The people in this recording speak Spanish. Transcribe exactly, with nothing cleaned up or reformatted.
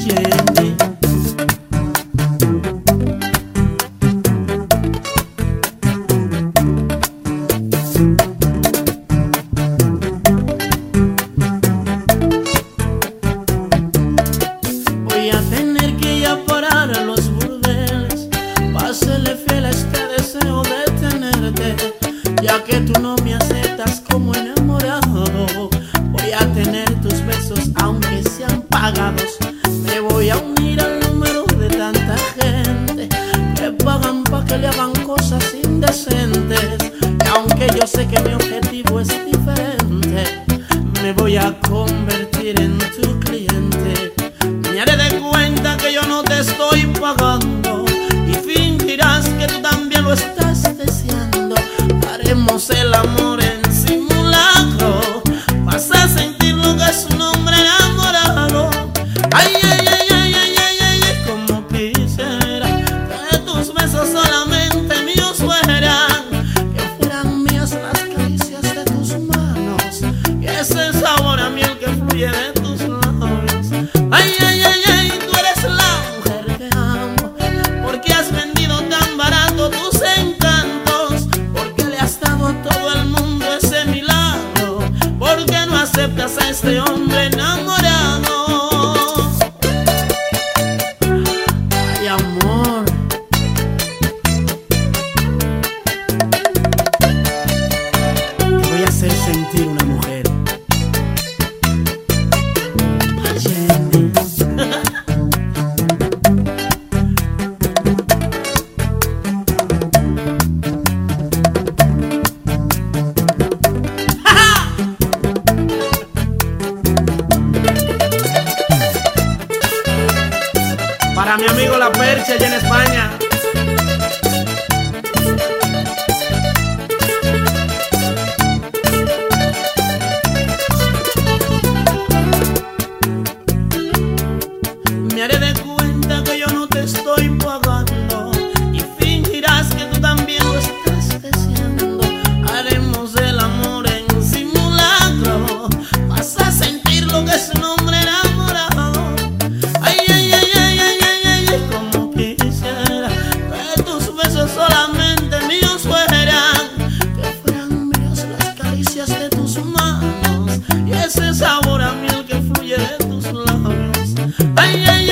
Jenny. Voy a tener que ir a parar a los burdeles para serle fiel a este deseo de tenerte, ya que tú no me aceptas como enamorado. Voy a tener tus besos aunque sean pagados. Me voy a unir al número de tanta gente que pagan pa' que le hagan cosas indecentes. Y aunque yo sé que mi objetivo es diferente, me voy a convertir en tu cliente. Me haré de cuenta que yo no te estoy pagando y fingirás que tú también lo estás deseando. Haremos el amor en simulacro, vas a sentir lo que es un hombre enamorado. Ay, ay, ay, ay, ay, ay, ay, ay, como quisiera que tus besos solamente míos fueran, que fueran mías las caricias de tus manos y ese sabor a miel que fluye de tus labios. Ay, ay, ay, ay, tú eres la mujer que amo, porque has vendido tan barato tus encantos, porque le has dado a todo el mundo ese milagro, porque no aceptas a este hombre enamorado. Ay, amor, te voy a hacer sentir una mujer. Ay, Jenny. Para mi amigo La Percha allá en España. Me haré de cuenta que yo no te estoy pagando y fingirás que tú también lo estás deseando. Haremos el amor en simulacro, vas a sentir lo que es un hombre enamorado. Ay, ay, ay, ay, ay, ay, ay, ay, como quisiera que tus besos solamente míos fueran, que fueran mías las caricias de tus manos y ese sabor a miel que fluye de tus labios. Ay, ay,